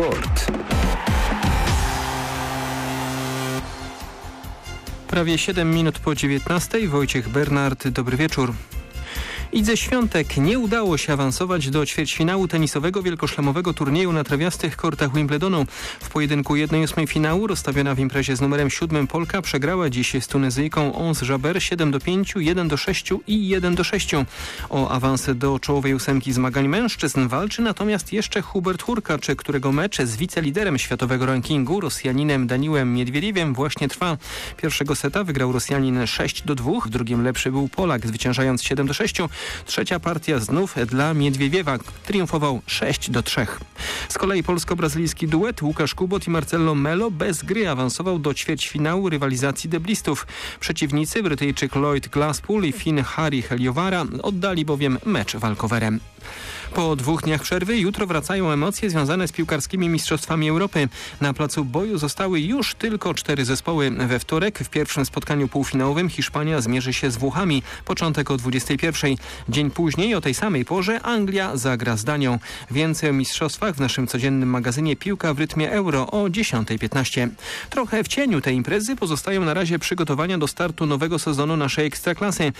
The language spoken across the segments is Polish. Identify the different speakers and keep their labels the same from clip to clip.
Speaker 1: Sport.
Speaker 2: Prawie 7 minut po 19:00. Wojciech Bernard, dobry wieczór. Idze Świątek nie udało się awansować do ćwierćfinału tenisowego wielkoszlemowego turnieju na trawiastych kortach Wimbledonu. W pojedynku 1/8 finału rozstawiona w imprezie z numerem 7 Polka przegrała dziś z Tunezyjką Ons Jabeur 7-5, 1-6 i 1-6. O awans do czołowej ósemki zmagań mężczyzn walczy natomiast jeszcze Hubert Hurkacz, którego mecz z wiceliderem światowego rankingu Rosjaninem Daniłem Miedwiediewem właśnie trwa. Pierwszego seta wygrał Rosjanin 6-2, w drugim lepszy był Polak, zwyciężając 7-6. Trzecia partia znów dla Miedwiediewa. Triumfował 6-3. Z kolei polsko-brazylijski duet Łukasz Kubot i Marcelo Melo bez gry awansował do ćwierćfinału rywalizacji deblistów. Przeciwnicy Brytyjczyk Lloyd Glasspool i Finn Harry Heliowara oddali bowiem mecz walkowerem. Po 2 dniach przerwy jutro wracają emocje związane z piłkarskimi mistrzostwami Europy. Na placu boju zostały już tylko 4 zespoły. We wtorek w pierwszym spotkaniu półfinałowym Hiszpania zmierzy się z Włochami. Początek o 21:00. Dzień później o tej samej porze Anglia zagra z Danią. Więcej o mistrzostwach w naszym codziennym magazynie Piłka w rytmie Euro o 10:15. Trochę w cieniu tej imprezy pozostają na razie przygotowania do startu nowego sezonu naszej Ekstraklasy.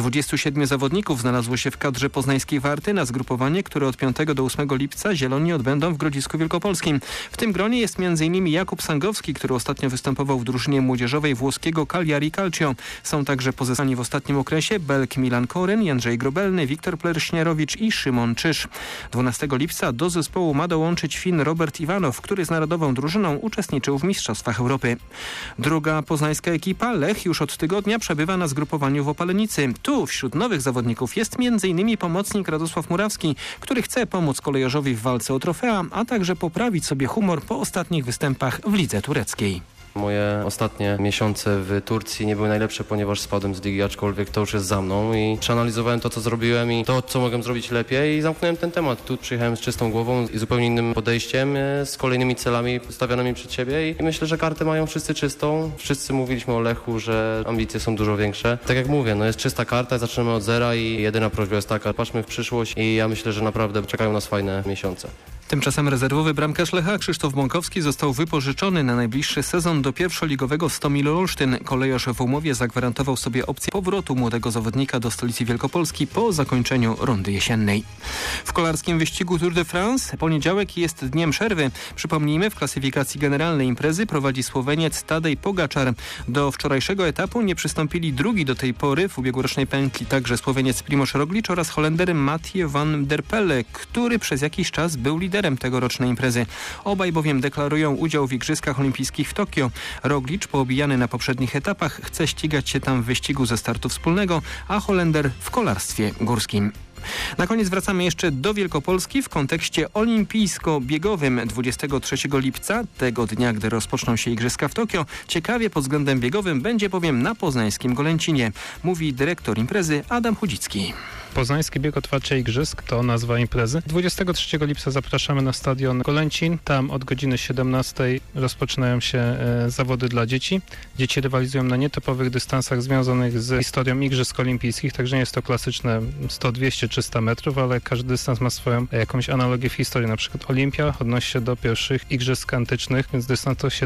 Speaker 2: 27 zawodników znalazło się w kadrze poznańskiej Warty na zgrupowanie, które od 5 do 8 lipca Zieloni odbędą w Grodzisku Wielkopolskim. W tym gronie jest m.in. Jakub Sangowski, który ostatnio występował w drużynie młodzieżowej włoskiego Cagliari Calcio. Są także pozostani w ostatnim okresie Belk Milan Koryn, Jędrzej Grobelny, Wiktor Pleśnierowicz i Szymon Czyż. 12 lipca do zespołu ma dołączyć Fin Robert Iwanow, który z narodową drużyną uczestniczył w Mistrzostwach Europy. Druga poznańska ekipa Lech już od tygodnia przebywa na zgrupowaniu w Opalenicy. Tu wśród nowych zawodników jest m.in. pomocnik Radosław Murawski, który chce pomóc kolejorzowi w walce o trofea, a także poprawić sobie humor po ostatnich występach w lidze tureckiej.
Speaker 3: Moje ostatnie miesiące w Turcji nie były najlepsze, ponieważ spadłem z ligi, aczkolwiek to już jest za mną i przeanalizowałem to, co zrobiłem i to, co mogłem zrobić lepiej i zamknąłem ten temat. Tu przyjechałem z czystą głową i zupełnie innym podejściem, z kolejnymi celami stawianymi przed siebie i myślę, że kartę mają wszyscy czystą. Wszyscy mówiliśmy o Lechu, że ambicje są dużo większe. Tak jak mówię, jest czysta karta, zaczynamy od zera i jedyna prośba jest taka, patrzmy w przyszłość i ja myślę, że naprawdę czekają nas fajne miesiące.
Speaker 2: Tymczasem rezerwowy bramkarz Lecha Krzysztof Bąkowski został wypożyczony na najbliższy sezon do pierwszoligowego Stomil Olsztyn. Kolejorz w umowie zagwarantował sobie opcję powrotu młodego zawodnika do stolicy Wielkopolski po zakończeniu rundy jesiennej. W kolarskim wyścigu Tour de France poniedziałek jest dniem przerwy. Przypomnijmy, w klasyfikacji generalnej imprezy prowadzi Słoweniec Tadej Pogačar. Do wczorajszego etapu nie przystąpili drugi do tej pory w ubiegłorocznej pętli także Słoweniec Primož Roglič oraz Holender Mathieu van der Pelle, który przez jakiś czas był liderem tegorocznej imprezy. Obaj bowiem deklarują udział w Igrzyskach Olimpijskich w Tokio. Roglič, poobijany na poprzednich etapach, chce ścigać się tam w wyścigu ze startu wspólnego, a Holender w kolarstwie górskim. Na koniec wracamy jeszcze do Wielkopolski w kontekście olimpijsko-biegowym. 23 lipca, tego dnia, gdy rozpoczną się Igrzyska w Tokio, ciekawie pod względem biegowym będzie bowiem na poznańskim Golęcinie, mówi dyrektor imprezy Adam Chudzicki.
Speaker 4: Poznański bieg otwarcia igrzysk to nazwa imprezy. 23 lipca zapraszamy na stadion Golęcin. Tam od godziny 17 rozpoczynają się zawody dla dzieci. Dzieci rywalizują na nietypowych dystansach związanych z historią Igrzysk Olimpijskich, także nie jest to klasyczne 100, 200, 300 metrów, ale każdy dystans ma swoją jakąś analogię w historii. Na przykład Olimpia odnosi się do pierwszych Igrzysk Antycznych, więc dystans to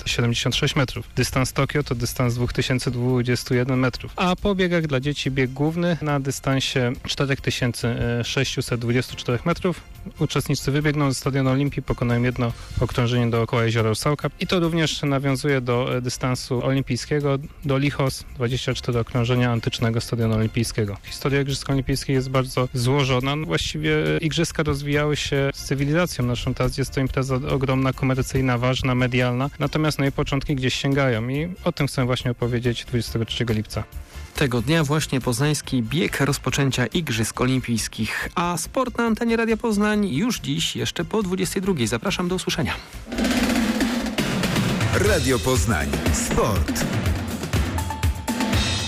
Speaker 4: 776 metrów. Dystans Tokio to dystans 2021 metrów. A po biegach dla dzieci bieg główny na dystansie 4624 metrów. Uczestnicy wybiegną ze stadionu Olimpii, pokonają jedno okrążenie dookoła jeziora Rusałka i to również nawiązuje do dystansu olimpijskiego, do Lichos, 24 okrążenia antycznego stadionu olimpijskiego. Historia Igrzysk Olimpijskich jest bardzo złożona. Właściwie igrzyska rozwijały się z cywilizacją naszą. Teraz jest to impreza ogromna, komercyjna, ważna, medialna. Natomiast jej początki gdzieś sięgają i o tym chcę właśnie opowiedzieć 23 lipca.
Speaker 2: Tego dnia właśnie poznański bieg rozpoczęcia Igrzysk Olimpijskich. A sport na antenie Radia Poznań już dziś, jeszcze po 22:00. Zapraszam do usłyszenia.
Speaker 1: Radio Poznań. Sport.